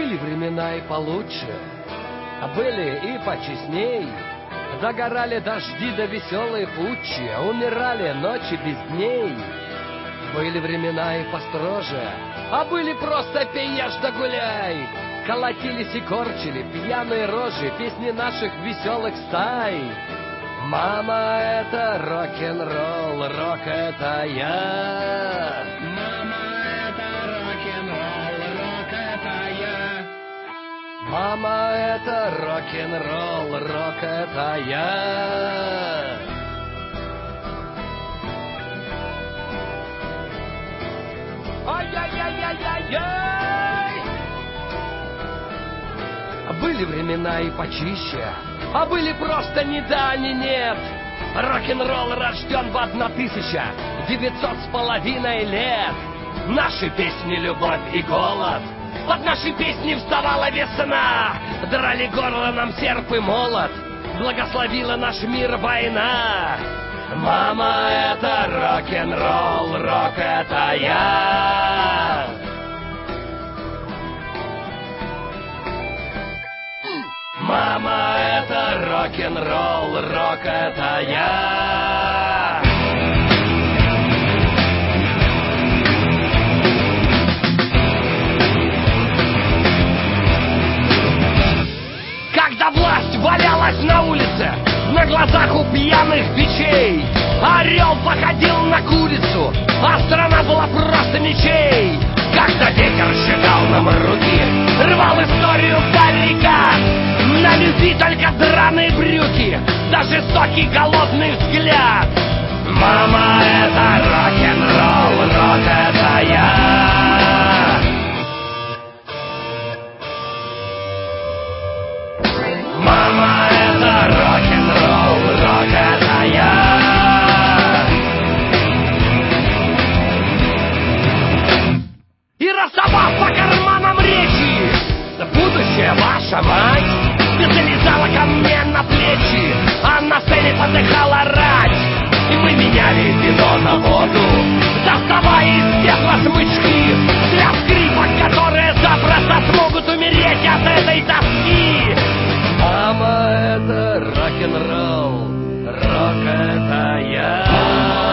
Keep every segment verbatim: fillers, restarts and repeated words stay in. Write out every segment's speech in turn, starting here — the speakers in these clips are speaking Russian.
Были времена и получше, а были и почестней. Загорали дожди да веселые путчи, а умирали ночи без дней. Были времена и построже, а были просто пей, ешь да гуляй. Колотились и корчили пьяные рожи песни наших веселых стай. Мама, это рок-н-ролл, рок это я. Мама, это рок-н-ролл, рок это я. Мама, это рок-н-ролл, рок это я. Ай-яй-яй-яй-яй-яй! Были времена и почище, а были просто ни да, ни нет. Рок-н-ролл рожден в одна тысяча девятьсот с половиной лет. Наши песни — любовь и голод. Под наши песни вставала весна. Драли горло нам серп и молот. Благословила наш мир война. Мама, это рок-н-ролл, рок это я. Мама, это рок-н-ролл, рок это я. Когда власть валялась на улице, на глазах у пьяных бичей, орел походил на курицу, а страна была просто ничей. Когда ветер сжигал нам руки, рвал историю вдаль река, на любви только драные брюки, да жестокий голодный взгляд. Мама, это рок-н-ролл, рок это я. Мама, это рок-н-ролл, рок это я. И рассовав по карманам речи, будущее ваша мать залезала ко мне на плечи, а на сцене подыхала рать. И мы меняли вино на воду, доставая из тела смычки для скрипок, которые запросто смогут умереть от этой тоски. Мама, это рок-н-ролл, рок это я.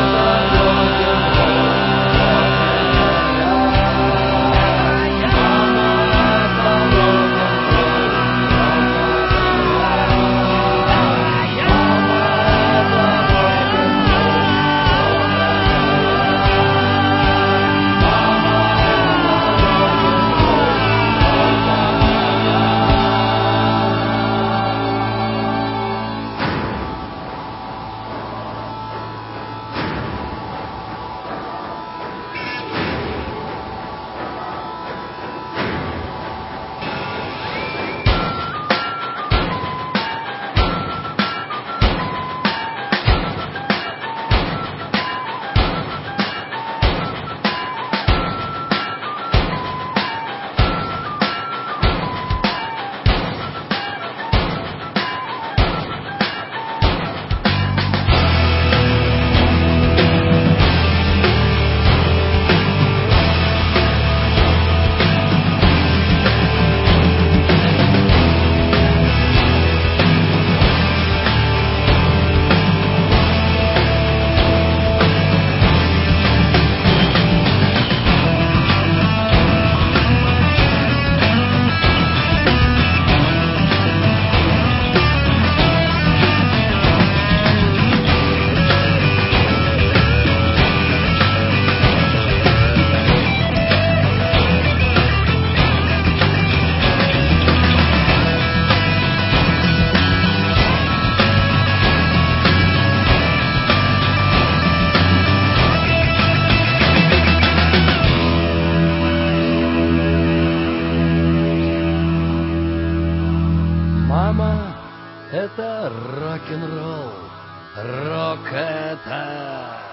Мама, это рок-н-ролл, рок это...